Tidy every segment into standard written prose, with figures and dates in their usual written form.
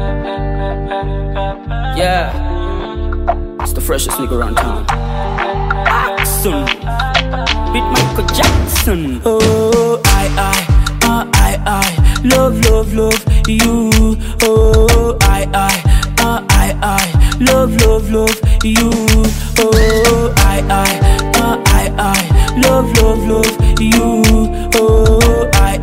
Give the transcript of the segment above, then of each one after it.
Yeah, it's the freshest nigga around town. Action, beat Michael Jackson. Oh, I love you. Oh, I love you. Oh, I love you. Oh, I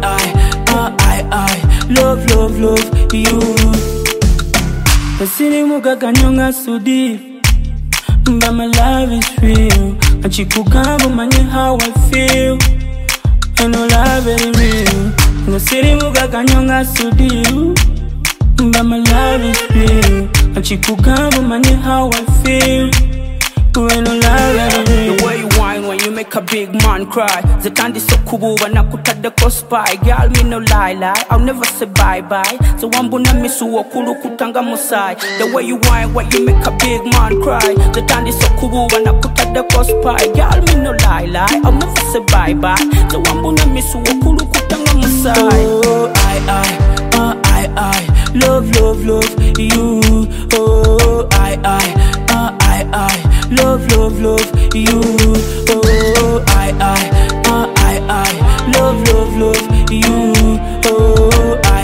love you. Pasini muka kanyonga sudi, but my love is real. Achikukambo manye how I feel, and no love is real. Pasini muka kanyonga sudi, but my love is real. Achikukambo manye how I feel, and no love is real. The way you whine when you make a big man cry. The candy so kubu wanakuta the cost by. Girl, me no lie, I'll never say bye-bye. So wambuna misu wakulu kutanga musai. The way you whine when you make a big man cry. The candy so kubu wanakuta the cost by. Girl, me no lie, I'll never say bye-bye. So wambuna misu wakulu kutanga musai. Oh, I love you. Oh, I love you. Oh, I love you. Oh, I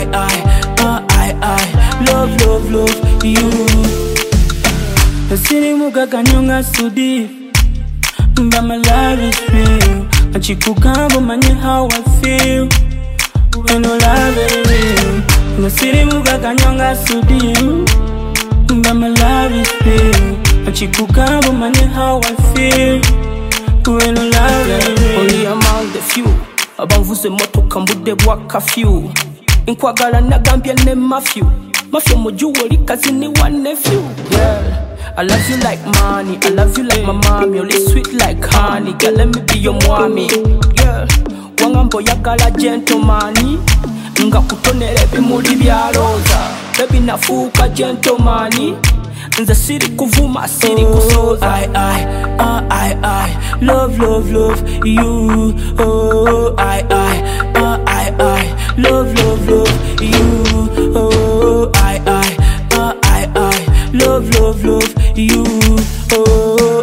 love you. Pasini muka kanyonga sudi, but my love is real. Achikukambo manye how I feel, and no love is real. Pasini muka kanyonga sudi, but my love is real. Achikukambo manye how I feel, and no love is real. Only among the few abamvuze moto kambude bwaka few. Inkwagala nagambye ne mafyu. Mafyu mujuwo likazi ni one nephew. Yeah, I love you like money, I love you like my mommy. Only sweet like honey, girl let me be your mommy. Yeah, wangambo yagala gentleman. Nga kutonere bimuli bya roza. Baby nafuka gentleman. Nze siri kuvuma siri kusoza. I love you. Oh, I love you. Oh, I love you. Oh,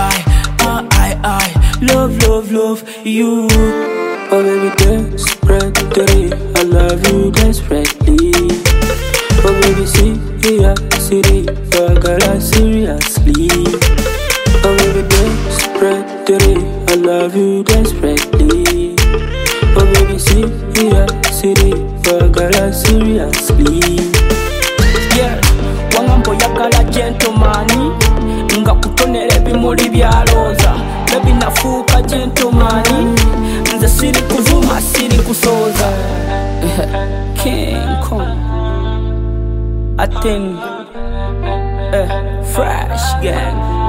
I love you. Oh baby desperately, I love you desperately. Oh baby seriously, girl seriously. Oh baby desperately, I love you desperately. Oh baby seriously, girl seriously. Yeah, wangambo yagala gentleman. Nga kutonere bimuli bya roza. Baby nafuka gentleman. Nze siri kuvuma siri kusoza. King Kong Aten Fresh Gang.